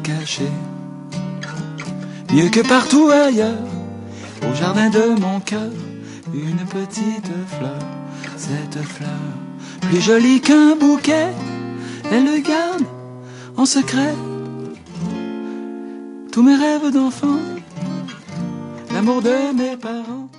cacher, mieux que partout ailleurs, au jardin de mon cœur, une petite fleur. Cette fleur, plus jolie qu'un bouquet, elle le garde en secret. Tous mes rêves d'enfant, l'amour de mes parents.